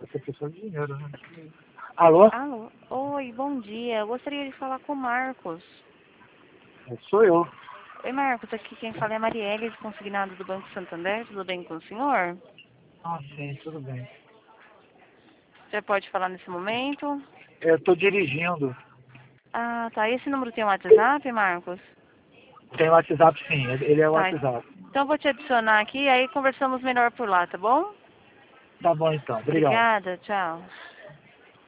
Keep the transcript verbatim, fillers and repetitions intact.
Essa pessoa de dinheiro, né? Alô? Alô? Oi, bom dia. Eu gostaria de falar com o Marcos. É, sou eu. Oi, Marcos. Aqui quem fala é a Marielle, consignado do Banco Santander. Tudo bem com o senhor? Ah, sim, tudo bem. Você pode falar nesse momento? Eu tô dirigindo. Ah, tá. Esse número tem um WhatsApp, Marcos? Tem o WhatsApp, sim. Ele é o Tá. WhatsApp. Então eu vou te adicionar aqui, aí conversamos melhor por lá, tá bom? Tá bom, então. Obrigado. Obrigada, tchau.